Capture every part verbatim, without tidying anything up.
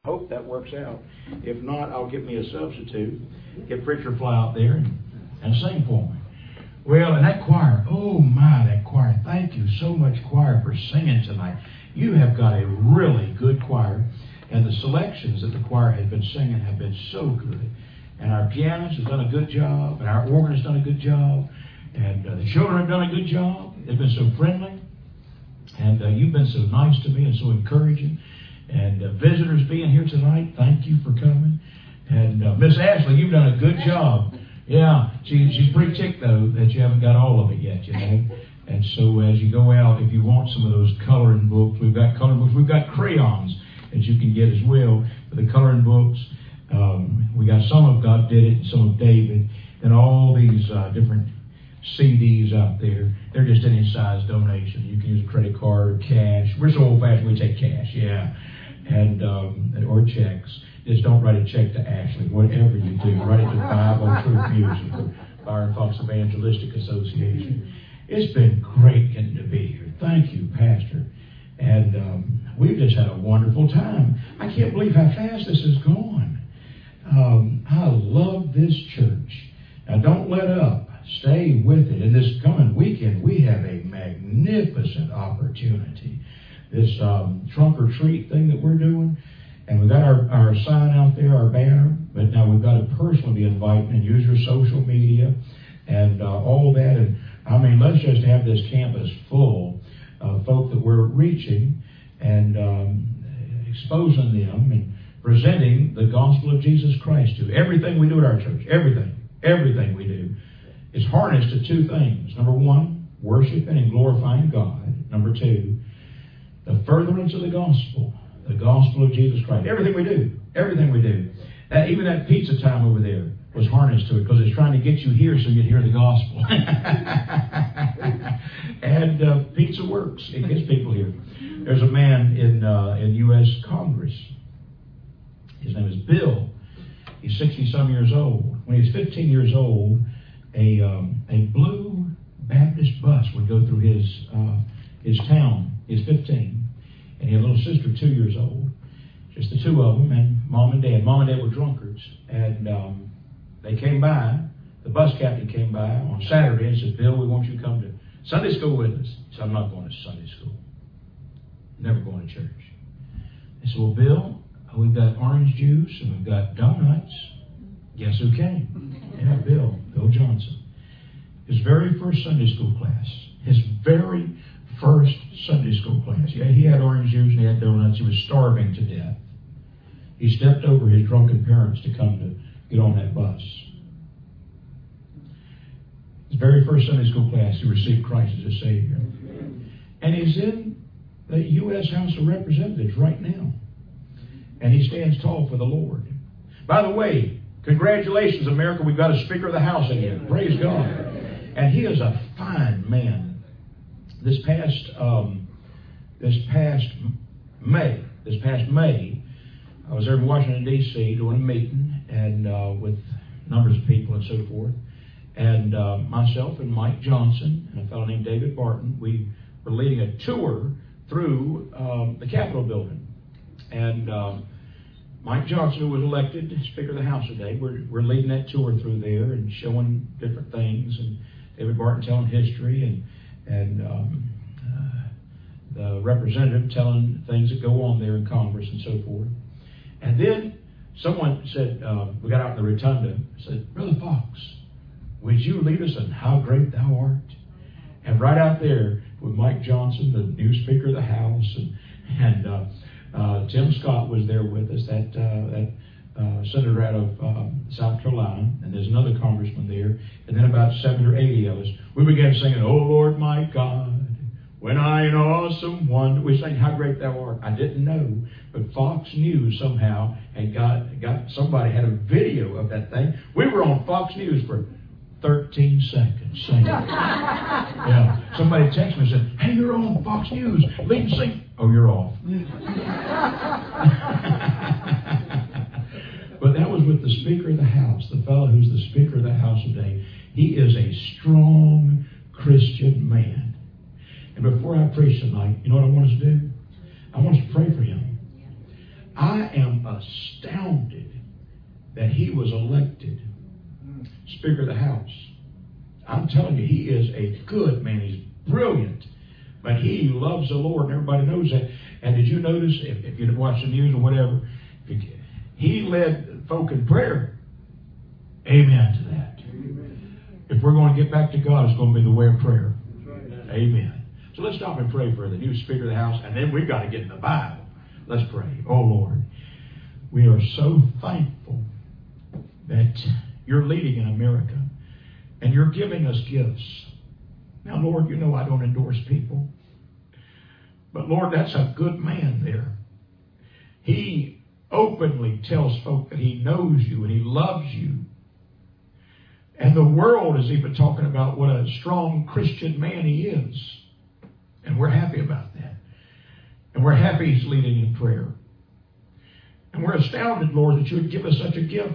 Hope that works out. If not, I'll get me a substitute. Get Preacher Fly out there and, and sing for me. Well, and that choir, oh my, that choir. Thank you so much, choir, for singing tonight. You have got a really good choir. And the selections that the choir has been singing have been so good. And our pianist has done a good job. And our organ has done a good job. And uh, the children have done a good job. They've been so friendly. And uh, you've been so nice to me and so encouraging. And uh, visitors being here tonight, thank you for coming. And uh, Miss Ashley, you've done a good job. Yeah, she, she's pretty ticked, though, that you haven't got all of it yet, you know. And so as you go out, if you want some of those coloring books, we've got coloring books. We've got crayons that you can get as well for the coloring books. Um, we got some of God Did It and some of David. And all these uh, different C Ds out there. They're just any size donation. You can use a credit card or cash. We're so old-fashioned, we take cash, yeah. And um, or checks. Just don't write a check to Ashley. Whatever you do, write it to Five Oak Truth Music or Fire and Fox Evangelistic Association. It's been great getting to be here. Thank you, Pastor. And um, we've just had a wonderful time. I can't believe how fast this has gone. Um, I love this church. Now, don't let up. Stay with it. And this coming weekend, we have a magnificent opportunity. This um, trunk or treat thing that we're doing. And we've got our, our sign out there, our banner. But now we've got to personally be inviting and use your social media and uh, all that. And I mean, let's just have this campus full of folk that we're reaching and um, exposing them and presenting the gospel of Jesus Christ to. Everything we do at our church, everything, everything we do is harnessed to two things. Number one, worshiping and glorifying God. Number two, the furtherance of the gospel, the gospel of Jesus Christ. Everything we do, everything we do. Uh, even that pizza time over there was harnessed to it because it's trying to get you here so you'd hear the gospel. And uh, pizza works. It gets people here. There's a man in uh, in U S Congress. His name is Bill. He's sixty-some years old. When he was fifteen years old, a um, a blue Baptist bus would go through his uh, his town. He's fifteen. And he had a little sister, two years old. Just the two of them, and mom and dad. Mom and dad were drunkards. And um, they came by. The bus captain came by on Saturday and said, Bill, we want you to come to Sunday school with us. He said, I'm not going to Sunday school. Never going to church. I said, well, Bill, we've got orange juice and we've got donuts. Guess who came? Yeah, Bill. Bill Johnson. His very first Sunday school class. His very first Sunday school class. Yeah, he had orange juice and he had donuts. He was starving to death. He stepped over his drunken parents to come to get on that bus. His very first Sunday school class, he received Christ as his Savior. And he's in the U S House of Representatives right now. And he stands tall for the Lord. By the way, congratulations, America. We've got a Speaker of the House in here. Praise God. And he is a fine man. This past, um, this past May, this past May, I was there in Washington, D C doing a meeting and uh, with numbers of people and so forth. And uh, myself and Mike Johnson and a fellow named David Barton, we were leading a tour through um, the Capitol building. And um, Mike Johnson, who was elected Speaker of the House today, we're, we're leading that tour through there and showing different things. And David Barton telling history and and um, uh, the representative telling things that go on there in Congress and so forth. And then someone said, uh, we got out in the rotunda, said, Brother Fox, would you lead us in How Great Thou Art? And right out there with Mike Johnson, the new Speaker of the House, and, and uh, uh, Tim Scott was there with us, that, uh, that uh, senator out of um, South Carolina, and there's another congressman there, and then about seventy or eighty of us. We began singing, Oh Lord my God, when I in awesome wonder. We sang How Great Thou Art. I didn't know, but Fox News somehow had got, got somebody had a video of that thing. We were on Fox News for thirteen seconds singing. Yeah. Somebody texted me and said, hey, you're on Fox News. Lead and sing. Oh, you're off. But that was with the Speaker of the House, the fellow who's the Speaker of the House today. He is a strong Christian man. And before I preach tonight, you know what I want us to do? I want us to pray for him. I am astounded that he was elected Speaker of the House. I'm telling you, he is a good man. He's brilliant. But he loves the Lord, and everybody knows that. And did you notice, if, if you watch the news or whatever, he led folk in prayer. Amen to that. Amen. If we're going to get back to God, it's going to be the way of prayer. Right. Amen. So let's stop and pray for the new Speaker of the House, and then we've got to get in the Bible. Let's pray. Oh, Lord, we are so thankful that you're leading in America, and you're giving us gifts. Now, Lord, you know I don't endorse people. But, Lord, that's a good man there. He openly tells folk that he knows you and he loves you. And the world is even talking about what a strong Christian man he is. And we're happy about that. And we're happy he's leading in prayer. And we're astounded, Lord, that you would give us such a gift.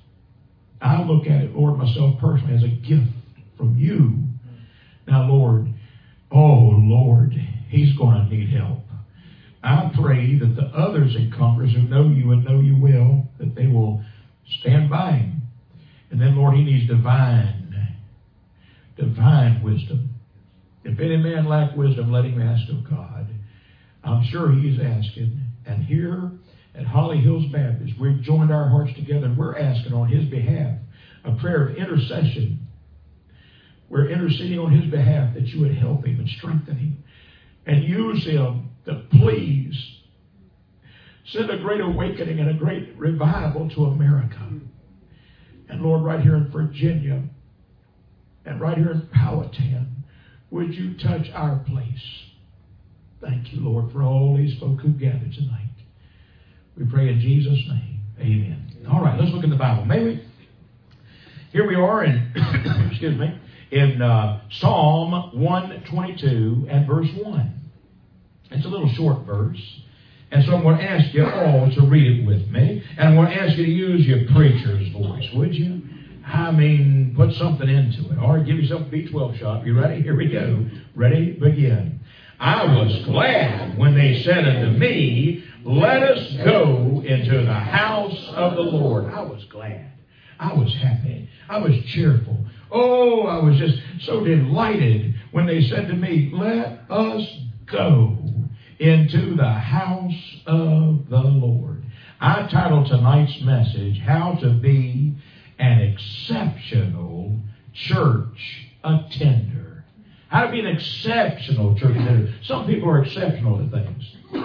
I look at it, Lord, myself personally, as a gift from you. Now, Lord, oh, Lord, he's going to need help. I pray that the others in Congress who know you and know you will, that they will stand by him. And then, Lord, he needs divine, divine wisdom. If any man lack wisdom, let him ask of God. I'm sure he's asking. And here at Holly Hills Baptist, we've joined our hearts together and we're asking on his behalf a prayer of intercession. We're interceding on his behalf that you would help him and strengthen him and use him to please send a great awakening and a great revival to America. And Lord, right here in Virginia and right here in Powhatan, would you touch our place? Thank you, Lord, for all these folk who gathered tonight. We pray in Jesus' name. Amen. All right, let's look in the Bible. May we? Here we are in, excuse me, in uh, Psalm one twenty-two and verse one. It's a little short verse. And so I'm going to ask you all to read it with me. And I'm going to ask you to use your preacher's voice, would you? I mean, put something into it. All right, give yourself a B twelve shot. You ready? Here we go. Ready? Begin. I was glad when they said unto me, let us go into the house of the Lord. I was glad. I was happy. I was cheerful. Oh, I was just so delighted when they said to me, let us go into the house of the Lord. I titled tonight's message, How to Be an Exceptional Church Attender. How to be an exceptional church attender. Some people are exceptional at things.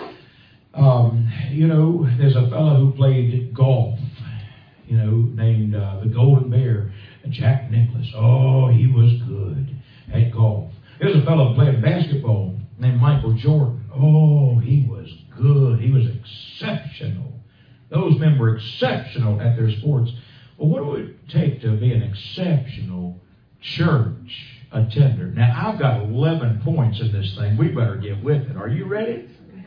Um, you know, there's a fellow who played golf, you know, named uh, the Golden Bear, Jack Nicklaus. Oh, he was good at golf. There's a fellow who played basketball named Michael Jordan. Oh, he was good. He was exceptional. Those men were exceptional at their sports. Well, what would it take to be an exceptional church attender? Now, I've got eleven points in this thing. We better get with it. Are you ready?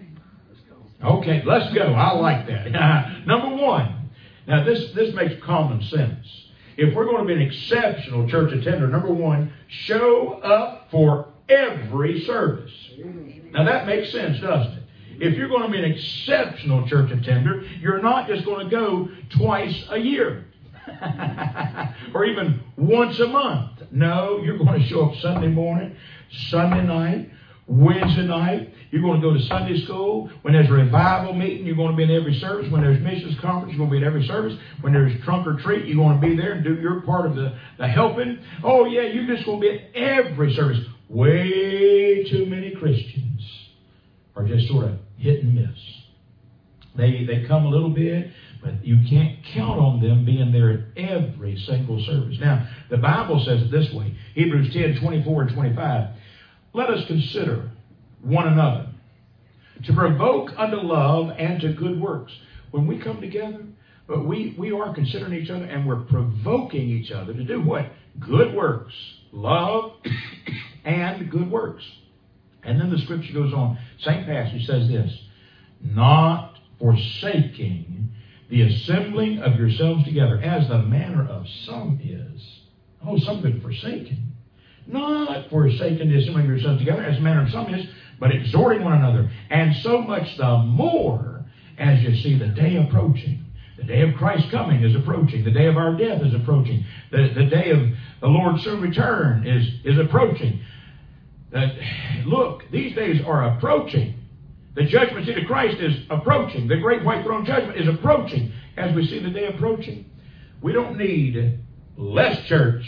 Okay, let's go. I like that. Number one. Now, this, this makes common sense. If we're going to be an exceptional church attender, number one, show up for every service. Now, that makes sense, doesn't it? If you're going to be an exceptional church attender, you're not just going to go twice a year or even once a month. No, you're going to show up Sunday morning, Sunday night, Wednesday night. You're going to go to Sunday school. When there's a revival meeting, you're going to be in every service. When there's missions conference, you're going to be in every service. When there's trunk or treat, you're going to be there and do your part of the, the helping. Oh, yeah, you're just going to be in every service. Way too many Christians are just sort of hit and miss. They, they come a little bit, but you can't count on them being there at every single service. Now, the Bible says it this way. Hebrews ten, twenty-four and twenty-five. Let us consider one another to provoke unto love and to good works. When we come together, but we, we are considering each other and we're provoking each other to do what? Good works. Love and good works. And then the scripture goes on. Same passage says this. Not forsaking the assembling of yourselves together, as the manner of some is. Oh, some been forsaken. Not forsaking the assembling of yourselves together, as the manner of some is, but exhorting one another. And so much the more as you see the day approaching. The day of Christ's coming is approaching. The day of our death is approaching. The, the day of the Lord's soon return is, is approaching. Uh, look, these days are approaching. The judgment seat of Christ is approaching. The great white throne judgment is approaching. As we see the day approaching, we don't need less church.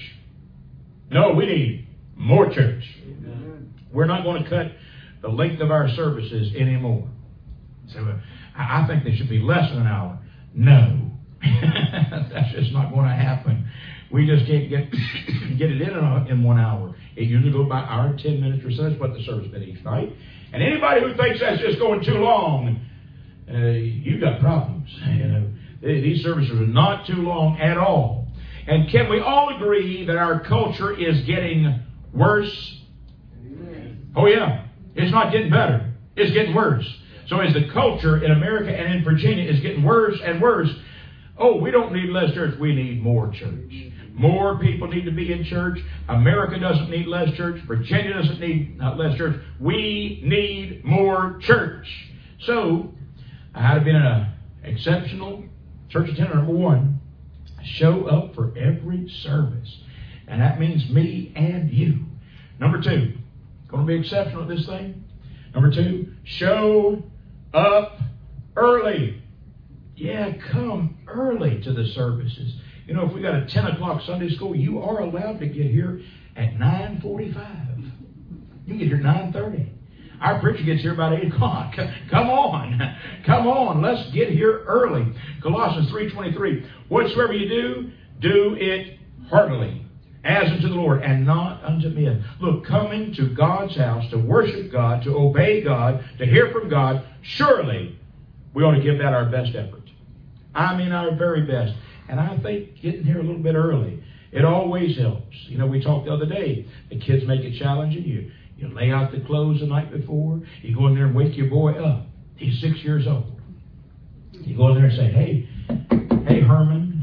No, we need more church. Amen. We're not going to cut the length of our services anymore. So uh, I think they should be less than an hour. No, that's just not going to happen. We just can't get get it in a, in one hour. It usually goes by hour and ten minutes or so. That's what the service been each night. And anybody who thinks that's just going too long, uh, you've got problems. You know, these services are not too long at all. And can we all agree that our culture is getting worse? Amen. Oh yeah, it's not getting better. It's getting worse. So as the culture in America and in Virginia is getting worse and worse, oh, we don't need less church. We need more church. More people need to be in church. America doesn't need less church. Virginia doesn't need uh, less church. We need more church. So, how to be an exceptional church attender, number one, show up for every service. And that means me and you. Number two, going to be exceptional at this thing. Number two, show up early. Yeah, come early to the services. You know, if we got a ten o'clock Sunday school, you are allowed to get here at nine forty-five. You can get here at nine thirty. Our preacher gets here about eight o'clock. Come on. Come on. Let's get here early. Colossians three twenty-three. Whatsoever you do, do it heartily, as unto the Lord, and not unto men. Look, coming to God's house to worship God, to obey God, to hear from God, surely we ought to give that our best effort. I mean our very best. And I think getting here a little bit early, it always helps. You know, we talked the other day, the kids make it challenging. You, you lay out the clothes the night before. You go in there and wake your boy up. He's six years old. You go in there and say, hey, hey, Herman,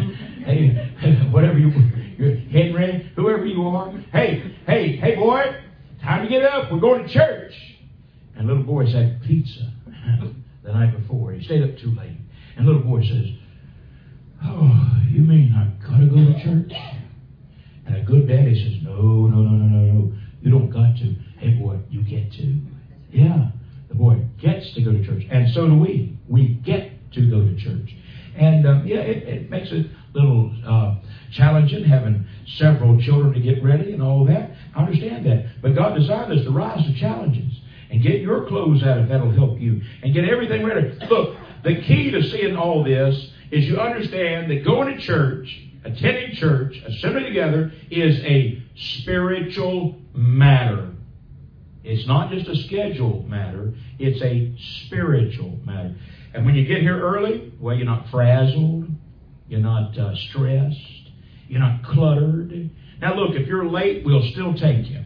hey, whatever you, you're Henry, whoever you are. Hey, hey, hey, boy, time to get up. We're going to church. And little boy had pizza the night before. He stayed up too late. And little boy says, oh, you mean I gotta go to church? And a good daddy says, no, no, no, no, no, no. You don't got to. Hey, boy, you get to. Yeah, the boy gets to go to church. And so do we. We get to go to church. And, um, yeah, it, it makes it a little uh, challenging having several children to get ready and all that. I understand that. But God designed us to rise to challenges and get your clothes out if that'll help you. And get everything ready. Look, the key to seeing all this is you understand that going to church, attending church, assembling together is a spiritual matter. It's not just a schedule matter. It's a spiritual matter. And when you get here early, well, you're not frazzled. You're not uh, stressed. You're not cluttered. Now, look, if you're late, we'll still take you.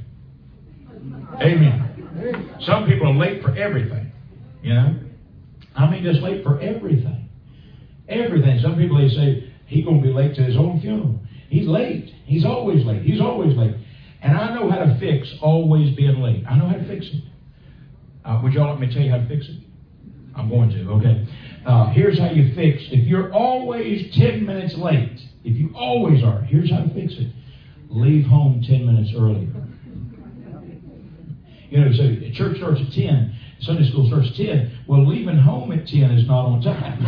Amen. Some people are late for everything. You know? I mean, just late for everything. Everything. Some people, they say, he's going to be late to his own funeral. He's late. He's always late. He's always late. And I know how to fix always being late. I know how to fix it. Uh, would y'all let me tell you how to fix it? I'm going to, okay. Uh, here's how you fix. If you're always ten minutes late, if you always are, here's how to fix it. Leave home ten minutes earlier. You know, so church starts at ten. Sunday school starts at ten. Well, leaving home at ten is not on time.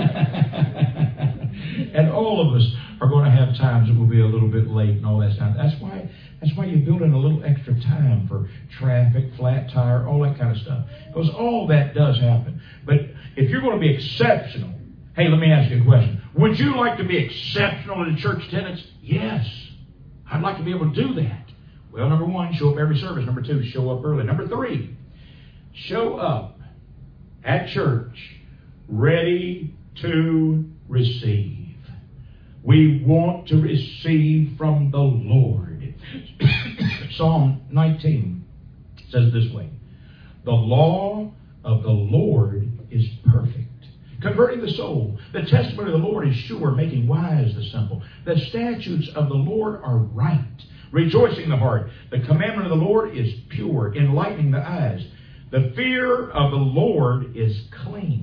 And all of us are going to have times that we'll be a little bit late and all that stuff. That's why that's why you build in a little extra time for traffic, flat tire, all that kind of stuff. Because all that does happen. But if you're going to be exceptional, hey, let me ask you a question. Would you like to be exceptional in church attendance? Yes. I'd like to be able to do that. Well, number one, show up every service. Number two, show up early. Number three, show up at church ready to receive. We want to receive from the Lord. Psalm nineteen says it this way. The law of the Lord is perfect, converting the soul. The testimony of the Lord is sure, making wise the simple. The statutes of the Lord are right, rejoicing the heart. The commandment of the Lord is pure, enlightening the eyes. The fear of the Lord is clean,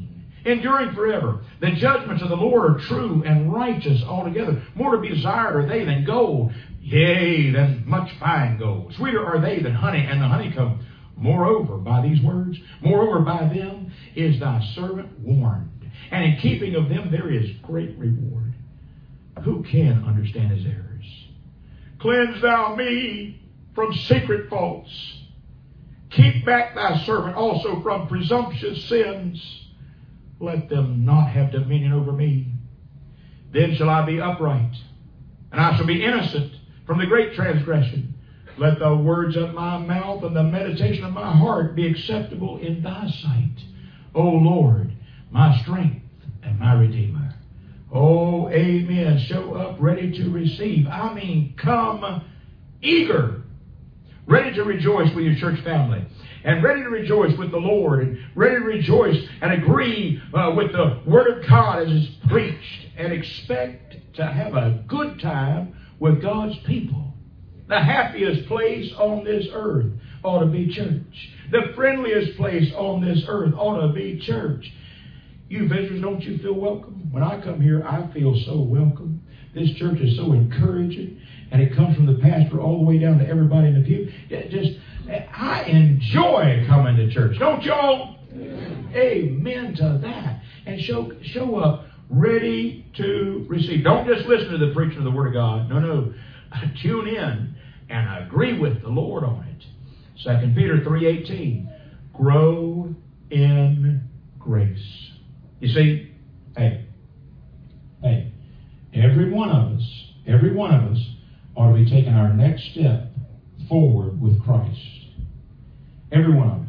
enduring forever. The judgments of the Lord are true and righteous altogether. More to be desired are they than gold, yea, than much fine gold. Sweeter are they than honey and the honeycomb. Moreover, by these words, moreover, by them is thy servant warned. And in keeping of them there is great reward. Who can understand his errors? Cleanse thou me from secret faults. Keep back thy servant also from presumptuous sins. Let them not have dominion over me. Then shall I be upright, and I shall be innocent from the great transgression. Let the words of my mouth and the meditation of my heart be acceptable in thy sight, O Lord, my strength and my Redeemer. Oh, amen. Show up ready to receive. I mean, come eager, ready to rejoice with your church family, and ready to rejoice with the Lord, and ready to rejoice and agree uh, with the Word of God as it's preached, and expect to have a good time with God's people. The happiest place on this earth ought to be church. The friendliest place on this earth ought to be church. You visitors, don't you feel welcome? When I come here, I feel so welcome. This church is so encouraging, and it comes from the pastor all the way down to everybody in the pew. It just, I enjoy coming to church. Don't y'all? Amen, Amen to that. And show show up ready to receive. Don't just listen to the preaching of the Word of God. No, no. Tune in and agree with the Lord on it. Second Peter three eighteen. Grow in grace. You see, hey, hey, every one of us, every one of us ought to be taking our next step forward with Christ. Every one of us.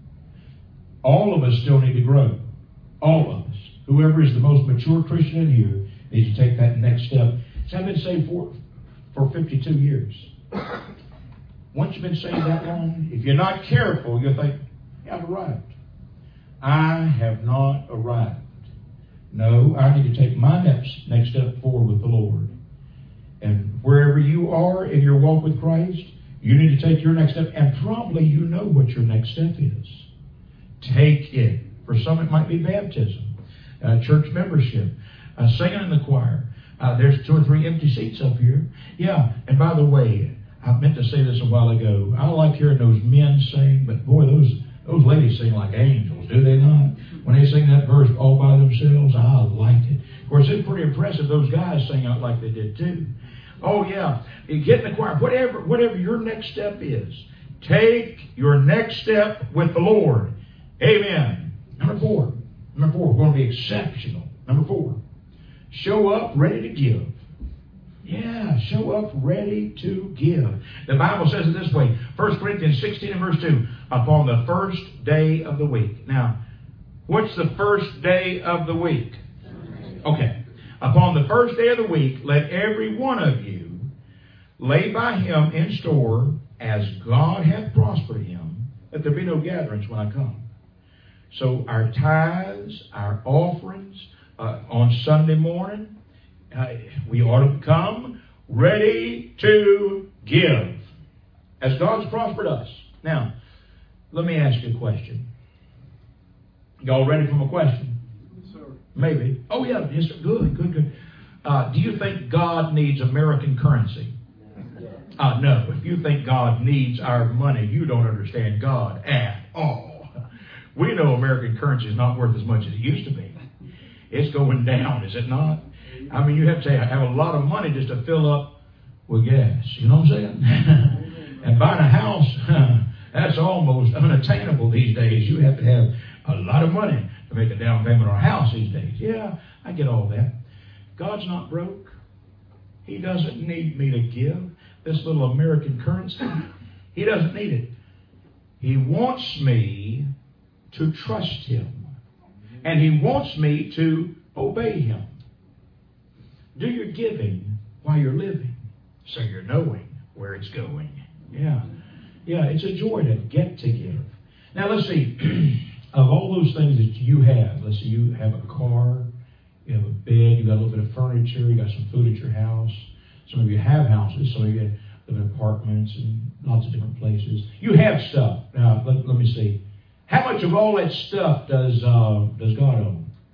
All of us still need to grow. All of us. Whoever is the most mature Christian in here needs to take that next step. So I've been saved for, for fifty-two years. Once you've been saved that long, if you're not careful, you'll think, yeah, I've arrived. I have not arrived. No, I need to take my next, next step forward with the Lord. And wherever you are in your walk with Christ, you need to take your next step. And probably you know what your next step is. Take it. For some it might be baptism, uh, church membership, uh, singing in the choir. Uh, there's two or three empty seats up here. Yeah, and by the way, I meant to say this a while ago. I like hearing those men sing, but boy, those those ladies sing like angels, do they not? When they sing that verse all by themselves, I like it. Of course, it's pretty impressive those guys sing out like they did too. Oh yeah, you get in the choir, whatever, whatever your next step is, take your next step with the Lord. Amen. Number four. Number four, we're going to be exceptional. Number four, show up ready to give. Yeah, show up ready to give. The Bible says it this way. First Corinthians sixteen and verse two. Upon the first day of the week. Now, what's the first day of the week? Okay. Upon the first day of the week, let every one of you lay by him in store as God hath prospered him, that there be no gatherings when I come. So our tithes, our offerings uh, on Sunday morning, uh, we ought to come ready to give as God's prospered us. Now, let me ask you a question. Y'all ready for my question? Yes, sir. Maybe. Oh, yeah. Yes, sir. Good, good, good. Uh, do you think God needs American currency? Uh, no. If you think God needs our money, you don't understand God at all. We know American currency is not worth as much as it used to be. It's going down, is it not? I mean, you have to have a lot of money just to fill up with gas. You know what I'm saying? And buying a house, that's almost unattainable these days. You have to have a lot of money to make a down payment on a house these days. Yeah, I get all that. God's not broke. He doesn't need me to give this little American currency. He doesn't need it. He wants me to trust him. And he wants me to obey him. Do your giving while you're living, so you're knowing where it's going. Yeah. Yeah, it's a joy to get to give. Now, let's see. Of all those things that you have, let's say you have a car, you have a bed, you got a little bit of furniture, you got some food at your house. Some of you have houses, some of you live in apartments and lots of different places. You have stuff. Now, let, let me see. How much of all that stuff does uh, does God own?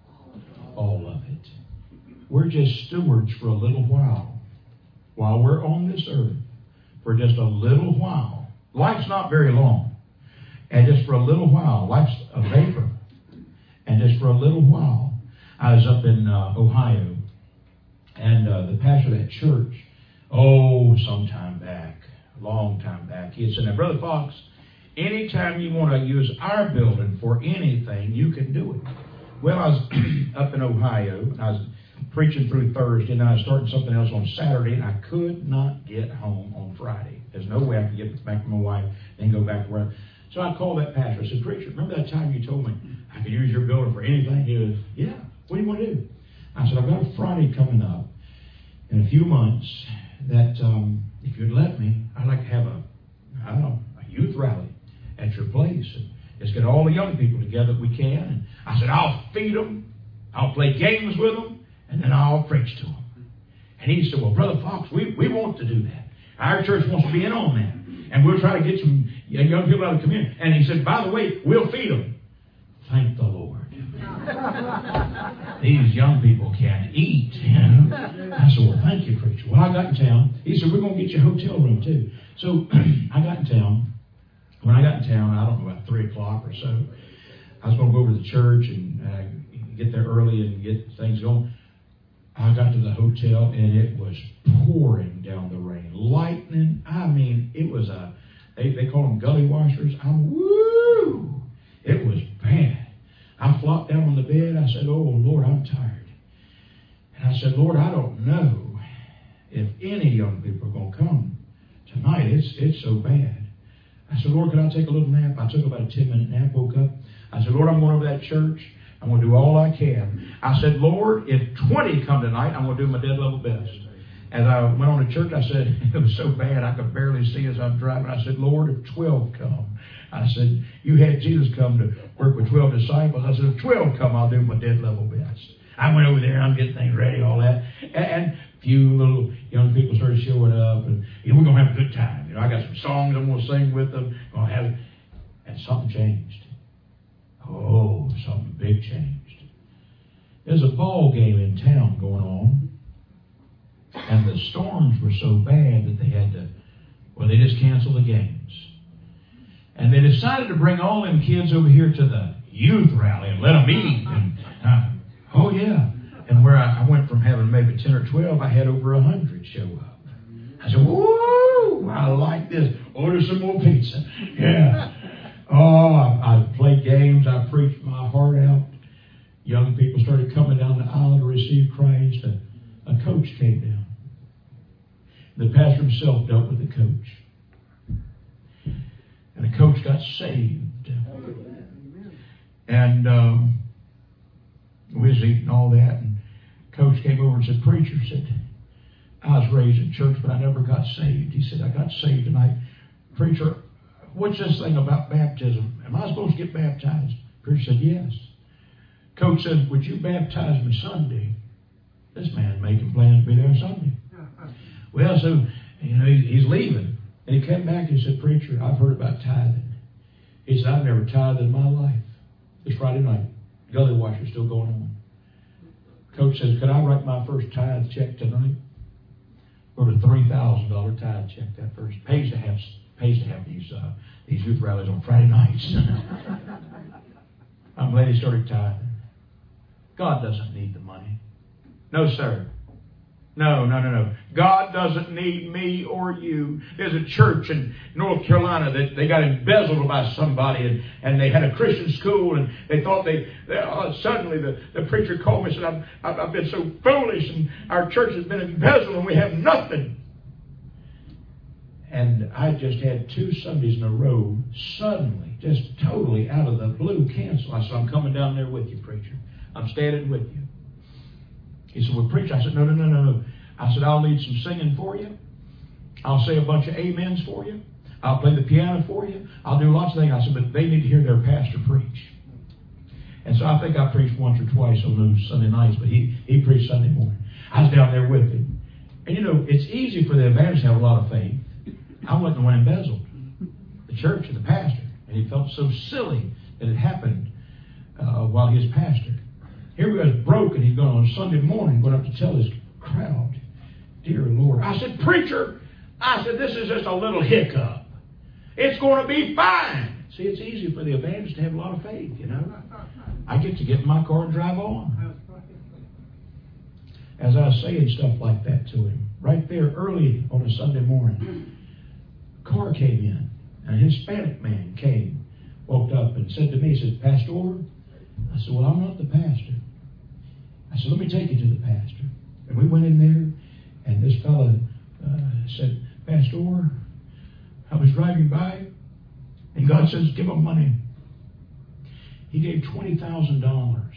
all of it. We're just stewards for a little while. While we're on this earth, for just a little while. Life's not very long. And just for a little while, life's a vapor. And just for a little while, I was up in uh, Ohio, and uh, the pastor of that church, oh, some time back, a long time back, he had said, now, Brother Fox, anytime you want to use our building for anything, you can do it. Well, I was up in Ohio, and I was preaching through Thursday, and I was starting something else on Saturday, and I could not get home on Friday. There's no way I could get back to my wife and go back to work. So I called that pastor. I said, preacher, remember that time you told me I could use your building for anything? He goes, yeah, what do you want to do? I said, I've got a Friday coming up in a few months that um, if you'd let me, I'd like to have a, I don't know, a youth rally at your place. And let's get all the young people together if we can. And I said, I'll feed them, I'll play games with them, and then I'll preach to them. And he said, well, Brother Fox, we, we want to do that. Our church wants to be in on that. And we'll try to get some young people out of the community. And he said, by the way, we'll feed them. Thank the Lord. These young people can't eat. You know? I said, well, thank you, preacher. Well, I got in town. He said, we're going to get you a hotel room, too. So I got in town. When I got in town, I don't know, about three o'clock or so, I was going to go over to the church and uh, get there early and get things going. I got to the hotel, and it was pouring down the rain. Lightning. I mean, it was a, they, they call them gully washers. I'm, woo! It was bad. I flopped down on the bed. I said, oh, Lord, I'm tired. And I said, Lord, I don't know if any young people are going to come tonight. It's, it's so bad. I said, Lord, could I take a little nap? I took about a ten-minute nap, woke up. I said, Lord, I'm going over to that church. I'm going to do all I can. I said, Lord, if twenty come tonight, I'm going to do my dead level best. As I went on to church, I said, it was so bad I could barely see as I was driving. I said, Lord, if twelve come. I said, you had Jesus come to work with twelve disciples. I said, if twelve come, I'll do my dead level best. I went over there, I'm getting things ready, all that. And, and a few little young people started showing up. And you know, we're going to have a good time. You know, I got some songs I'm going to sing with them. Going to have, and something changed. Oh, something big changed. There's a ball game in town going on, and the storms were so bad that they had to, well, they just canceled the games. And they decided to bring all them kids over here to the youth rally and let them eat. And, uh, oh, yeah. And where I, I went from having maybe ten or twelve, I had over a hundred show up. I said, woo, I like this. Order some more pizza. Yeah. Oh, I, I played games. I preached my heart out. Young people started coming down the aisle to receive Christ. A, a coach came down. The pastor himself dealt with the coach. And the coach got saved. And um, we was eating all that. And coach came over and said, preacher, said, I was raised in church, but I never got saved. He said, I got saved tonight. Preacher, what's this thing about baptism? Am I supposed to get baptized? Preacher said, yes. Coach said, would you baptize me Sunday? This man making plans to be there Sunday. Well, so, you know, he's leaving. And he came back and he said, preacher, I've heard about tithing. He said, I've never tithed in my life. It's Friday night. Gully washer's still going on. Coach says, could I write my first tithe check tonight? Wrote a three thousand dollars tithe check that first. Pays to have pays to have these uh, these youth rallies on Friday nights. I'm glad he started tithing. God doesn't need the money. No, sir. No, no, no, no. God doesn't need me or you. There's a church in North Carolina that they got embezzled by somebody, and, and they had a Christian school, and they thought they, they uh, suddenly the, the preacher called me and said, I've, I've been so foolish, and our church has been embezzled, and we have nothing. And I just had two Sundays in a row, suddenly, just totally out of the blue, cancel. I said, I'm coming down there with you, preacher. I'm standing with you. He said, well, preacher. I said, no, no, no, no, no. I said, I'll lead some singing for you. I'll say a bunch of amens for you. I'll play the piano for you. I'll do lots of things. I said, but they need to hear their pastor preach. And so I think I preached once or twice on those Sunday nights, but he, he preached Sunday morning. I was down there with him. And you know, it's easy for the evangelist to have a lot of faith. I wasn't the one embezzled. The church and the pastor. And he felt so silly that it happened uh, while he was pastor. Here he was broken. He's going on Sunday morning, going up to tell his crowd, dear Lord. I said, preacher, I said, this is just a little hiccup. It's going to be fine. See, it's easy for the evangelist to have a lot of faith, you know. I get to get in my car and drive on. As I was saying stuff like that to him, right there early on a Sunday morning, a car came in, and a Hispanic man came, walked up and said to me, he said, Pastor, I said, well, I'm not the pastor. I said, let me take you to the pastor. And we went in there, and this fellow uh, said, Pastor, I was driving by, and God says, give him money. He gave twenty thousand dollars,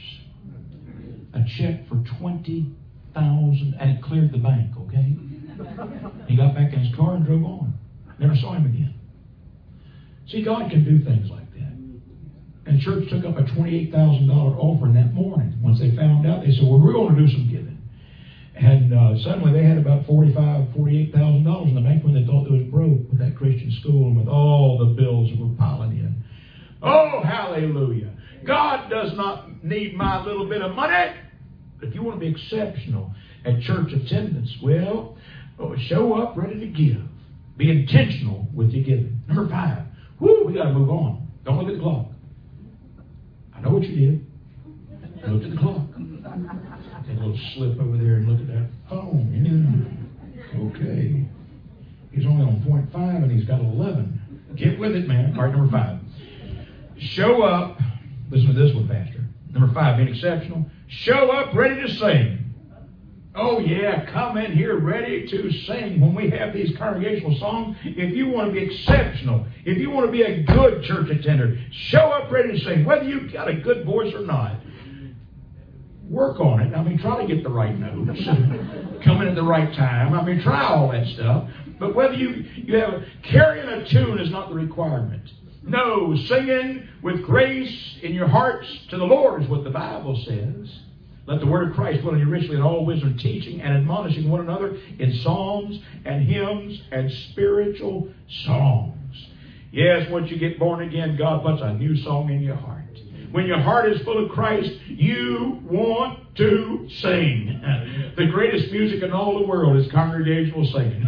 a check for twenty thousand dollars, and it cleared the bank, okay? He got back in his car and drove on. Never saw him again. See, God can do things like that. And the church took up a twenty-eight thousand dollars offering that morning. Once they found out, they said, well, we're going to do some giving. And uh, suddenly they had about forty-five thousand dollars, forty-eight thousand dollars in the bank when they thought they was broke with that Christian school and with all the bills that were piling in. Oh, hallelujah. God does not need my little bit of money. If you want to be exceptional at church attendance, well, show up ready to give. Be intentional with your giving. Number five. Whoo, we got to move on. Don't look at the clock. I know what you did. Look at the clock. Take a little slip over there and look at that phone. Okay. He's only on point five and he's got eleven. Get with it, man. All right, number five. Show up. Listen to this one, Pastor. Number five, being exceptional. Show up ready to sing. Oh, yeah, come in here ready to sing when we have these congregational songs. If you want to be exceptional, if you want to be a good church attender, show up ready to sing, whether you've got a good voice or not. Work on it. I mean, try to get the right notes. Come in at the right time. I mean, try all that stuff. But whether you, you have carrying a tune is not the requirement. No, singing with grace in your hearts to the Lord is what the Bible says. Let the word of Christ dwell in you richly in all wisdom, teaching and admonishing one another in psalms and hymns and spiritual songs. Yes, once you get born again, God puts a new song in your heart. When your heart is full of Christ, you want to sing. The greatest music in all the world is congregational singing.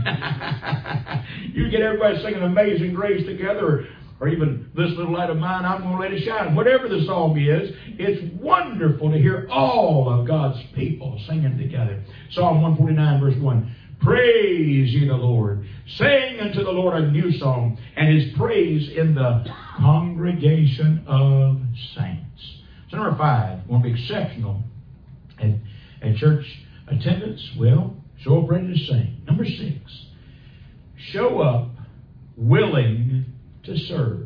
You get everybody singing Amazing Grace together, or even This Little Light of Mine, I'm going to let it shine. Whatever the song is, it's wonderful to hear all of God's people singing together. Psalm one forty-nine, verse one. Praise ye the Lord. Sing unto the Lord a new song, and his praise in the congregation of saints. So number five, want to be exceptional at, at church attendance? Well, show up ready to sing. Number six, show up willing to serve.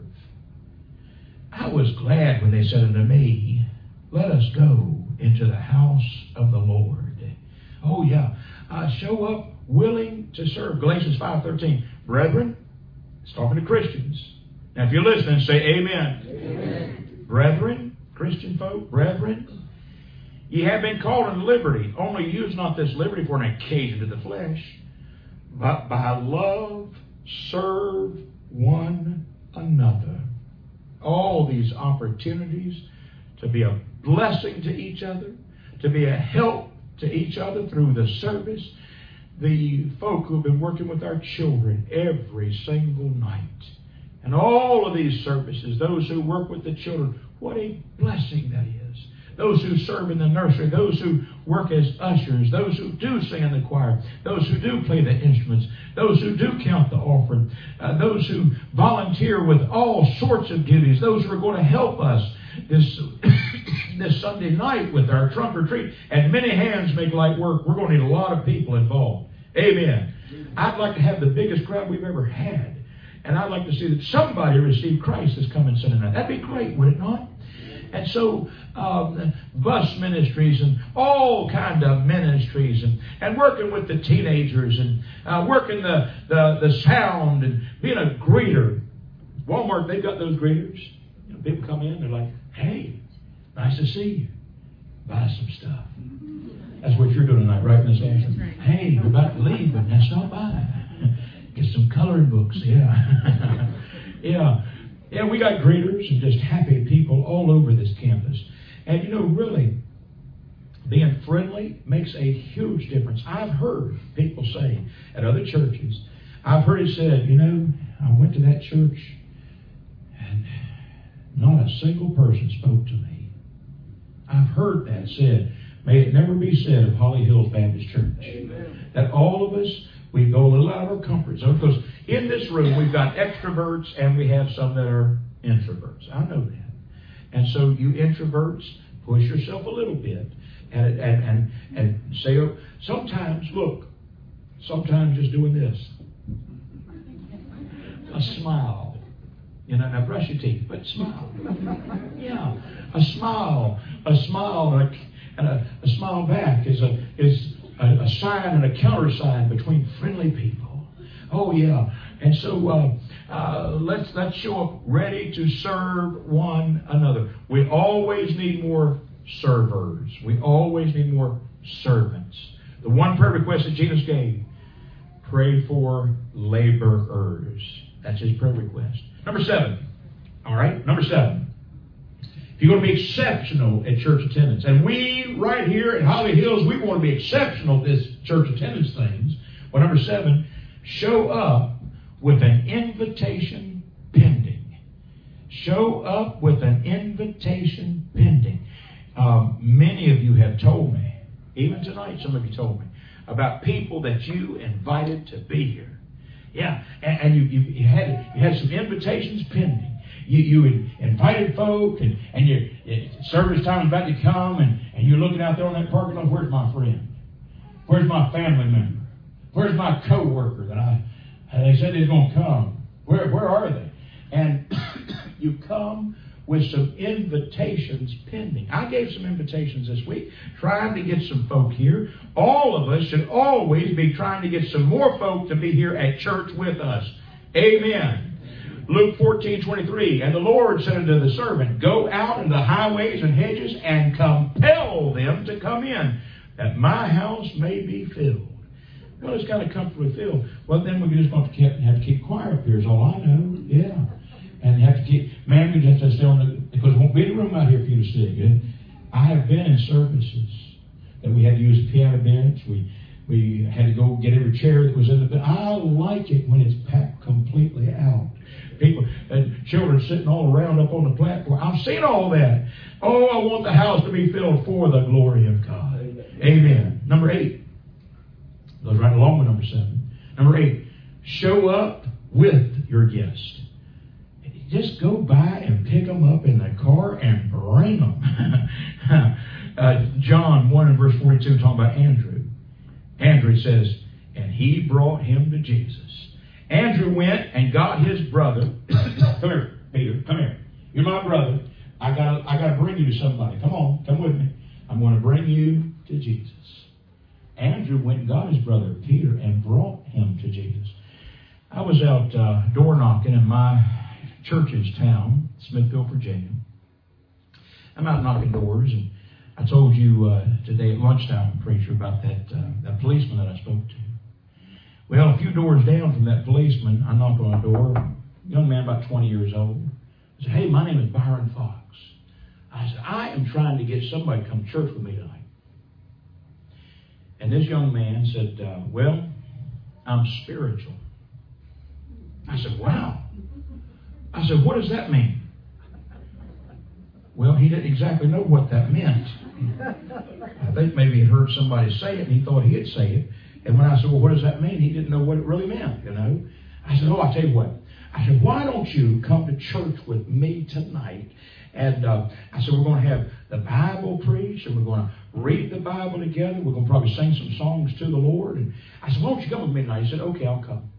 I was glad when they said unto me, let us go into the house of the Lord. Oh yeah, uh, show up willing to serve. Galatians five thirteen. Brethren, it's talking to Christians. Now if you're listening, say amen. Amen. Brethren, Christian folk, brethren, ye have been called in liberty. Only use not this liberty for an occasion to the flesh, but by love serve one another. All these opportunities to be a blessing to each other, to be a help to each other through the service. The folk who have been working with our children every single night. And all of these services, those who work with the children, what a blessing that is. Those who serve in the nursery, those who work as ushers, those who do sing in the choir, those who do play the instruments, those who do count the offering, uh, those who volunteer with all sorts of duties, those who are going to help us this this Sunday night with our trunk or treat. And many hands make light work. We're going to need a lot of people involved. Amen. I'd like to have the biggest crowd we've ever had. And I'd like to see that somebody received Christ this coming Sunday night. That'd be great, would it not? And so um, bus ministries and all kind of ministries and, and working with the teenagers and uh, working the, the, the sound and being a greeter. Walmart, they've got those greeters. You know, people come in, they're like, hey, nice to see you. Buy some stuff. That's what you're doing tonight, right, Miss Ashton? Right. Hey, we're about to leave, but now stop by. Get some coloring books, yeah. yeah. Yeah, we got greeters and just happy people all over this campus. And you know, really, being friendly makes a huge difference. I've heard people say at other churches, I've heard it said, you know, I went to that church and not a single person spoke to me. I've heard that said. May it never be said of Holly Hills Baptist Church. Amen. That all of us, we go a little out of our comfort zone. Because in this room, we've got extroverts and we have some that are introverts. I know that. And so you introverts, push yourself a little bit. And, and, and, and say, sometimes, look, sometimes just doing this. A smile. You know, now brush your teeth, but smile. Yeah, a smile. A smile and a, and a, a smile back is a is a, a sign and a countersign between friendly people. Oh, yeah. And so uh, uh, let's, let's show up ready to serve one another. We always need more servers. We always need more servants. The one prayer request that Jesus gave, pray for laborers. That's his prayer request. Number seven. All right, number seven. If you're going to be exceptional at church attendance, and we right here at Holly Hills, we want to be exceptional at this church attendance things. Well, number seven, show up with an invitation pending. Show up with an invitation pending. Um, many of you have told me, even tonight, some of you told me, about people that you invited to be here. Yeah, and, and you, you, you had you had some invitations pending. You, you invited folk, and, and your service time was about to come, and, and you're looking out there on that parking lot, where's my friend? Where's my family member? Where's my co-worker that I, they said they was going to come? Where, where are they? And you come with some invitations pending. I gave some invitations this week, trying to get some folk here. All of us should always be trying to get some more folk to be here at church with us. Amen. Luke fourteen twenty-three, and the Lord said unto the servant, go out into the highways and hedges and compel them to come in, that my house may be filled. Well, it's got to comfortably filled. Well, then we're just going to keep, have to keep quiet up here is all I know. Yeah. And have to keep, man, we just have to stay on the, because there won't be any room out here for you to sit. Good? I have been in services that we had to use a piano bench. We we had to go get every chair that was in the bench. I like it when it's packed completely out. People and children sitting all around up on the platform. I've seen all that. Oh, I want the house to be filled for the glory of God. Amen. Amen. Number eight. Goes right along with number seven. Number eight. Show up with your guest. Just go by and pick them up in the car and bring them. uh, John one and verse forty-two, talking about Andrew. Andrew says, and he brought him to Jesus. Andrew went and got his brother. Come here, Peter. Come here. You're my brother. I got I got to bring you to somebody. Come on, come with me. I'm going to bring you to Jesus. Andrew went and got his brother Peter and brought him to Jesus. I was out uh, door knocking in my church's town, Smithville, Virginia. I'm out knocking doors, and I told you uh, today at lunchtime, preacher, about that uh, that policeman that I spoke to. Well, a few doors down from that policeman, I knocked on a door, a young man about twenty years old. I said, hey, my name is Byron Fox. I said, I am trying to get somebody to come to church with me tonight. And this young man said, uh, well, I'm spiritual. I said, wow. I said, what does that mean? Well, he didn't exactly know what that meant. I think maybe he heard somebody say it and he thought he'd say it. And when I said, well, what does that mean? He didn't know what it really meant, you know. I said, oh, I'll tell you what. I said, why don't you come to church with me tonight? And uh, I said, we're going to have the Bible preached, and we're going to read the Bible together. We're going to probably sing some songs to the Lord. And I said, why don't you come with me tonight? He said, okay, I'll come.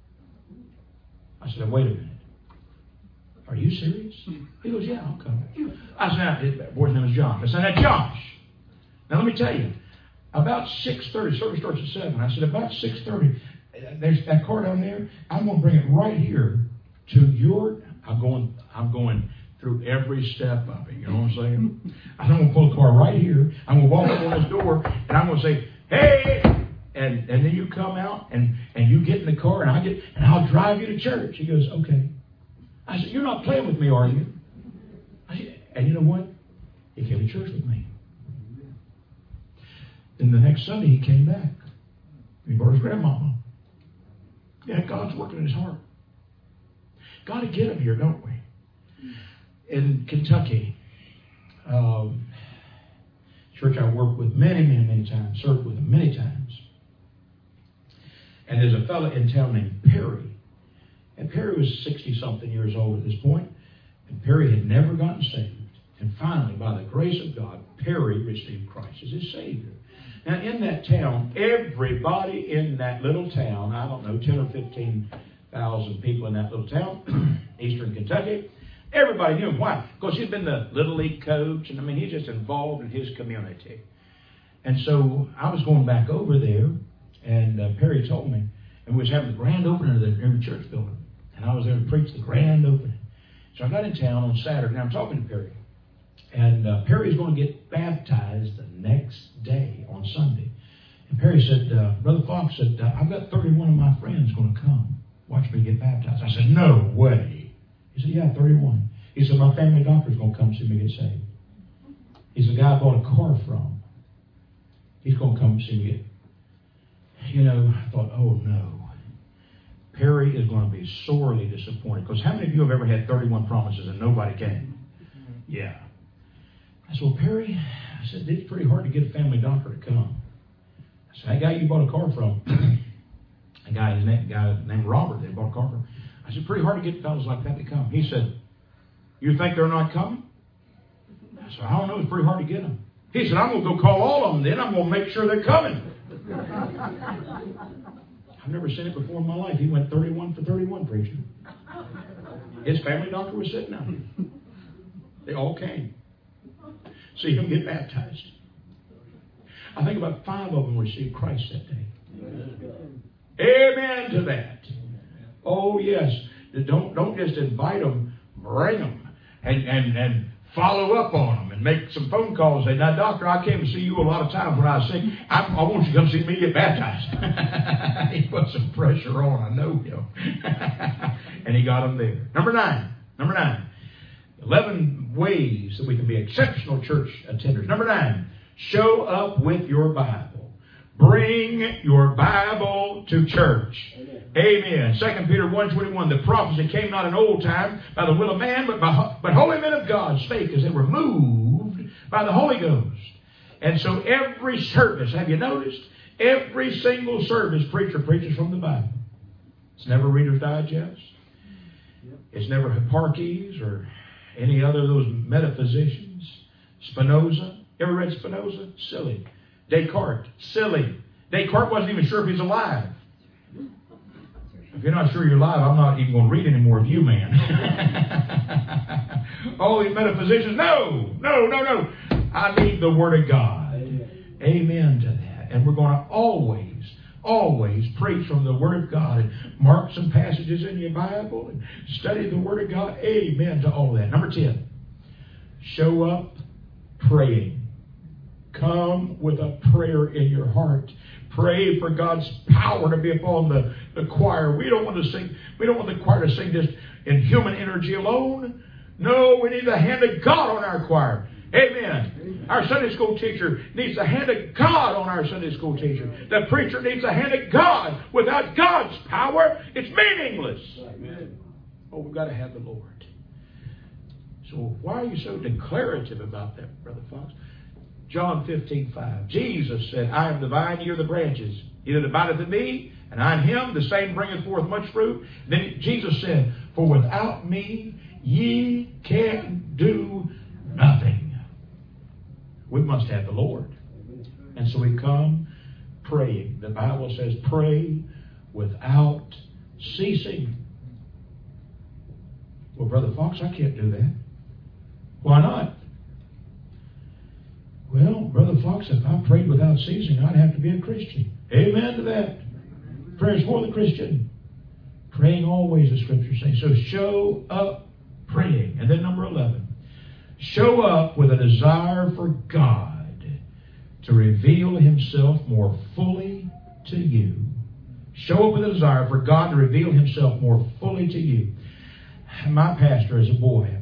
I said, wait a minute. Are you serious? He goes, yeah, I'll come. I said, his boy's name is John. I said, now, Josh, now let me tell you, about six thirty, service starts at seven. I said, about six thirty, there's that car down there. I'm going to bring it right here to your, I'm going, I'm going through every step of it. You know what I'm saying? I'm going to pull the car right here. I'm going to walk up on this door, and I'm going to say, hey, and, and then you come out, and, and you get in the car, and I get, and I'll drive you to church. He goes, okay. I said, you're not playing with me, are you? I said, and you know what? He came to church with me. Then the next Sunday he came back. He brought his grandmama. Yeah, God's working in his heart. Got to get him here, don't we? In Kentucky, um, church I worked with many, many, many times, served with them many times. And there's a fellow in town named Perry. And Perry was sixty-something years old at this point. And Perry had never gotten saved. And finally, by the grace of God, Perry received Christ as his Savior. Now, in that town, everybody in that little town, I don't know, ten or fifteen thousand people in that little town, eastern Kentucky, everybody knew him. Why? Because he'd been the Little League coach, and I mean, he's just involved in his community. And so I was going back over there, and uh, Perry told me, and we was having the grand opening of the new church building. And I was there to preach the grand opening. So I got in town on Saturday, and I'm talking to Perry. And uh, Perry's going to get baptized the next day on Sunday. And Perry said, uh, Brother Fox said, uh, I've got thirty-one of my friends going to come. Watch me get baptized. I said, no way. He said, yeah, thirty-one. He said, my family doctor's going to come see me get saved. He's the guy I bought a car from. He's going to come see me get. You know, I thought, oh no. Perry is going to be sorely disappointed. Because how many of you have ever had thirty-one promises and nobody came? Yeah. I said, well, Perry, I said, it's pretty hard to get a family doctor to come. I said, that guy you bought a car from, a guy, his name, guy named Robert, they bought a car from. I said, pretty hard to get fellows like that to come. He said, you think they're not coming? I said, I don't know, it's pretty hard to get them. He said, I'm going to go call all of them then. I'm going to make sure they're coming. I've never seen it before in my life. He went thirty-one for thirty-one, preacher. His family doctor was sitting out. They all came. See him get baptized. I think about five of them received Christ that day. Amen to that. Oh, yes. Don't, don't just invite them, bring them, and, and, and follow up on them and make some phone calls. Say, now, doctor, I came to see you a lot of times when I was sick. I, I want you to come see me get baptized. He put some pressure on. I know him. And he got them there. Number nine. Number nine. Eleven ways that we can be exceptional church attenders. Number nine. Show up with your Bible. Bring your Bible to church. Amen. Second Peter one twenty-one. The prophecy came not in old time by the will of man, but by but holy men of God spake as they were moved by the Holy Ghost. And so every service, have you noticed? Every single service preacher preaches from the Bible. It's never Reader's Digest. It's never Hipparchus or any other of those metaphysicians. Spinoza. Ever read Spinoza? Silly. Descartes. Silly. Descartes wasn't even sure if he's alive. If you're not sure you're alive, I'm not even going to read any more of you, man. All these metaphysicians, no, no, no, no. I need the Word of God. Amen. Amen to that. And we're going to always, always preach from the Word of God and mark some passages in your Bible and study the Word of God. Amen to all that. Number ten, show up praying. Come with a prayer in your heart. Pray for God's power to be upon the, the choir. We don't want to sing, we don't want the choir to sing just in human energy alone. No, we need the hand of God on our choir. Amen. Our Sunday school teacher needs the hand of God on our Sunday school teacher. The preacher needs the hand of God. Without God's power, it's meaningless. Amen. Oh, we've got to have the Lord. So why are you so declarative about that, Brother Fox? John fifteen five. Jesus said, I am the vine, ye are the branches. He that abideth in me, and I in him, the same bringeth forth much fruit. Then Jesus said, for without me, ye can do nothing. We must have the Lord. And so we come praying. The Bible says, pray without ceasing. Well, Brother Fox, I can't do that. Why not? Well, Brother Fox, if I prayed without ceasing, I'd have to be a Christian. Amen to that. Prayer's for the Christian. Praying always, the Scriptures say. So show up praying. And then number eleven. Show up with a desire for God to reveal Himself more fully to you. Show up with a desire for God to reveal Himself more fully to you. My pastor as a boy,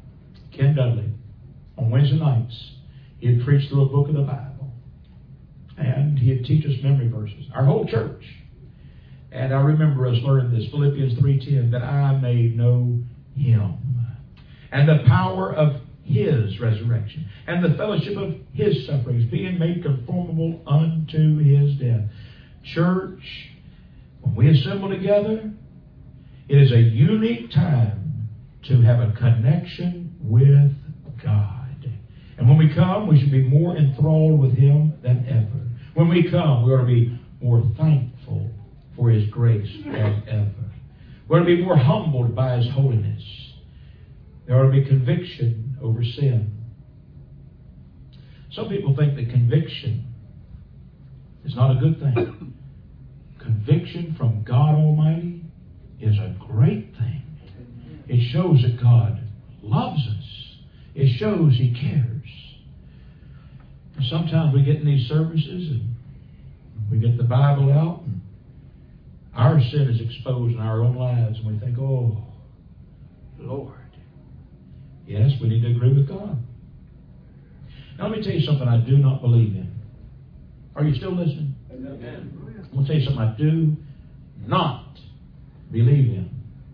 Ken Dudley, on Wednesday nights, he'd preach through a book of the Bible. and he'd teach us memory verses, our whole church. And I remember us learning this, Philippians three ten, that I may know him and the power of his resurrection and the fellowship of his sufferings, being made conformable unto his death. Church, when we assemble together, it is a unique time to have a connection with God. And when we come, we should be more enthralled with him than ever. When we come, we ought to be more thankful for his grace than ever. We ought to be more humbled by his holiness. There ought to be conviction over sin. Some people think that conviction is not a good thing. Conviction from God Almighty is a great thing. It shows that God loves us. It shows he cares. And sometimes we get in these services and we get the Bible out and our sin is exposed in our own lives and we think, oh, Lord. Yes, we need to agree with God. Now let me tell you something I do not believe in. Are you still listening? Amen. I'm going to tell you something I do not believe in.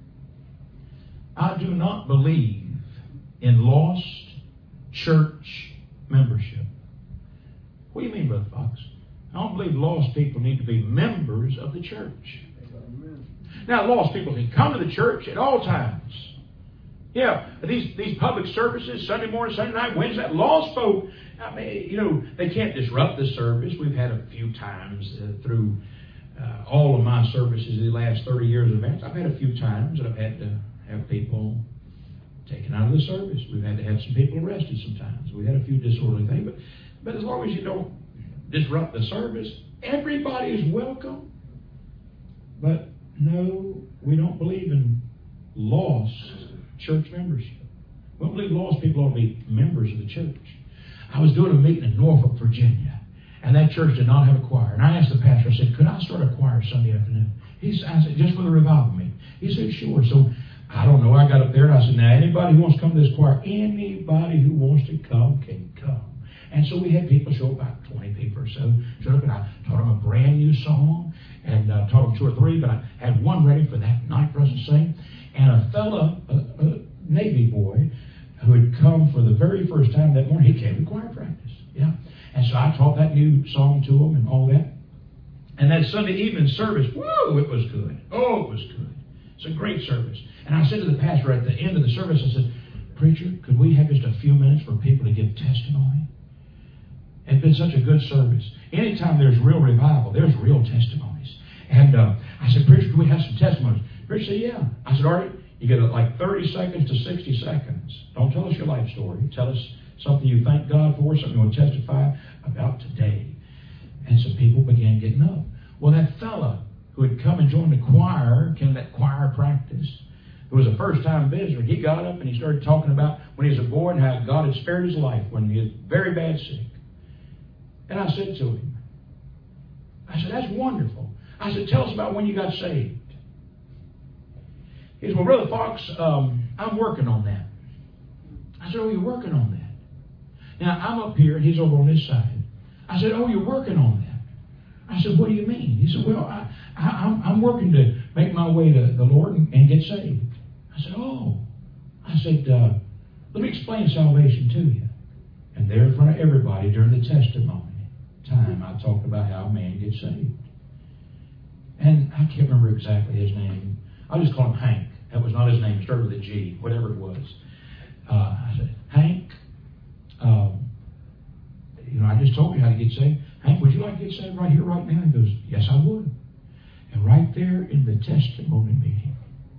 I do not believe in lost church membership. What do you mean, Brother Fox? I don't believe lost people need to be members of the church. Now, lost people can come to the church at all times. Yeah, these, these public services, Sunday morning, Sunday night, Wednesday, lost folk, I mean, you know, they can't disrupt the service. We've had a few times uh, through uh, all of my services in the last thirty years of events. I've had a few times that I've had to have people taken out of the service. We've had to have some people arrested sometimes. We had a few disorderly things. But, but as long as you don't disrupt the service, everybody is welcome. But no, we don't believe in lost church membership. We don't believe lost people ought to be members of the church. I was doing a meeting in Norfolk, Virginia, and that church did not have a choir. And I asked the pastor, I said, could I start a choir Sunday afternoon? He said, I said, just for the revival meeting. He said, sure. So I don't know. I got up there and I said, now anybody who wants to come to this choir, anybody who wants to come can come. And so we had people show up, about twenty people or so, showed up, and I taught them a brand new song, and uh, taught them two or three, but I had one ready for that night for us to sing. And a fella, a, a Navy boy, who had come for the very first time that morning, he came to choir practice. Yeah. And so I taught that new song to him and all that. And that Sunday evening service, whoa, it was good. Oh, it was good. It's a great service. And I said to the pastor at the end of the service, I said, preacher, could we have just a few minutes for people to give testimony? It's been such a good service. Anytime there's real revival, there's real testimonies. And uh, I said, preacher, can we have some testimonies? Preacher said, yeah. I said, all right, you get like thirty seconds to sixty seconds. Don't tell us your life story. Tell us something you thank God for, something you want to testify about today. And some people began getting up. Well, that fella who had come and joined the choir, came to that choir practice, who was a first-time visitor, he got up and he started talking about when he was a boy and how God had spared his life when he was very bad sick. And I said to him, I said, that's wonderful. I said, tell us about when you got saved. He said, well, Brother Fox, um, I'm working on that. I said, oh, you're working on that. Now, I'm up here and he's over on this side. I said, oh, you're working on that. I said, what do you mean? He said, well, I, I, I'm, I'm working to make my way to the Lord and, and get saved. I said, oh. I said, uh, let me explain salvation to you. And there in front of everybody during the testimony time, I talked about how a man gets saved. And I can't remember exactly his name. I'll just call him Hank. That was not his name. It started with a G, whatever it was. Uh, I said, Hank, um, you know, I just told you how to get saved. Hank, would you like to get saved right here, right now? He goes, yes, I would. And right there in the testimony meeting,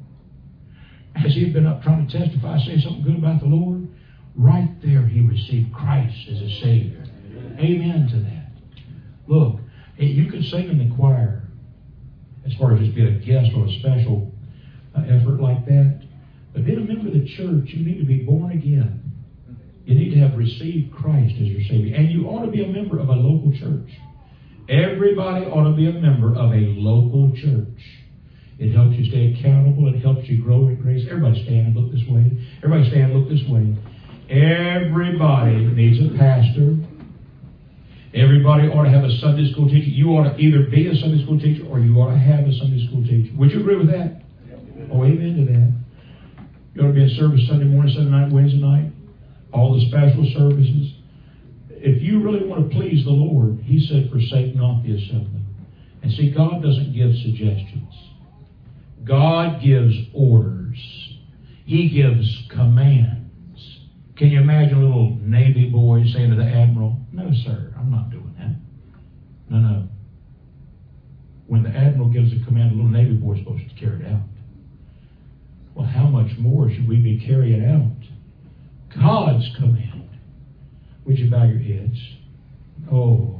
as he had been up trying to testify, say something good about the Lord, right there he received Christ as a Savior. Amen to that. Look, you could sing in the choir as far as just being a guest or a special uh, effort like that. But being a member of the church, you need to be born again. You need to have received Christ as your Savior. And you ought to be a member of a local church. Everybody ought to be a member of a local church. It helps you stay accountable. It helps you grow in grace. Everybody stand and look this way. Everybody stand and look this way. Everybody needs a pastor. Everybody ought to have a Sunday school teacher. You ought to either be a Sunday school teacher or you ought to have a Sunday school teacher. Would you agree with that? Oh, amen to that. You ought to be in service Sunday morning, Sunday night, Wednesday night. All the special services. If you really want to please the Lord, He said, forsake not the assembly. And see, God doesn't give suggestions. God gives orders. He gives commands. Can you imagine a little Navy boy saying to the Admiral, no, sir, I'm not doing that. No, no. When the Admiral gives a command, the little Navy boy is supposed to carry it out. Well, how much more should we be carrying out God's command? Would you bow your heads? Oh.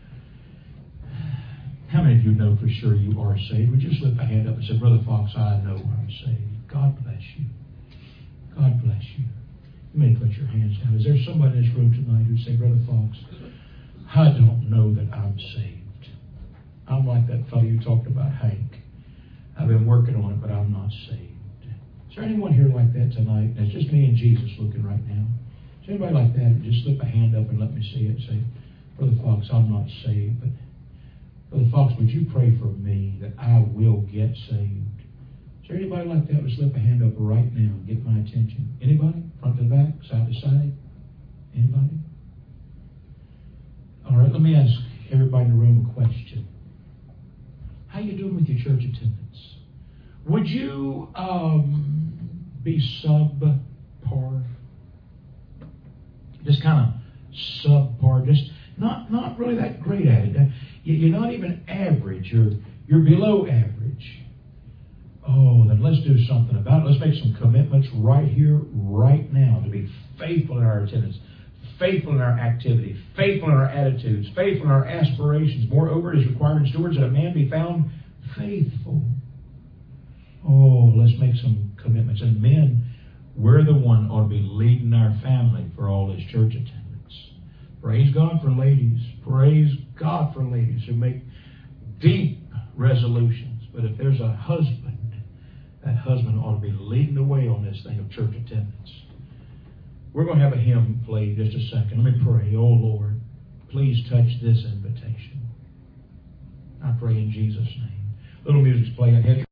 How many of you know for sure you are saved? Would you slip a hand up and say, Brother Fox, I know I'm saved. God bless you. God bless you. You may put your hands down. Is there somebody in this room tonight who'd say, Brother Fox, I don't know that I'm saved. I'm like that fellow you talked about, Hank. I've been working on it, but I'm not saved. Is there anyone here like that tonight? It's just me and Jesus looking right now. Is anybody like that? Just slip a hand up and let me see it. Say, Brother Fox, I'm not saved, but Brother Fox, would you pray for me that I will get saved? Is there anybody like that? Would slip a hand up right now and get my attention? Anybody? Front to the back? Side to side? Anybody? All right, let me ask everybody in the room a question. How you doing with your church attendance? Would you um, be subpar? Just kind of subpar, just not not really that great at it. You're not even average. You're you're below average. Oh, then let's do something about it. Let's make some commitments right here, right now, to be faithful in our attendance, faithful in our activity, faithful in our attitudes, faithful in our aspirations. Moreover, it is required in stewards that a man be found faithful. Oh, let's make some commitments. And men, we're the one ought to be leading our family for all this church attendance. Praise God for ladies. Praise God for ladies who make deep resolutions. But if there's a husband, that husband ought to be leading the way on this thing of church attendance. We're going to have a hymn played in just a second. Let me pray. Oh, Lord, please touch this invitation. I pray in Jesus' name. Little music's playing.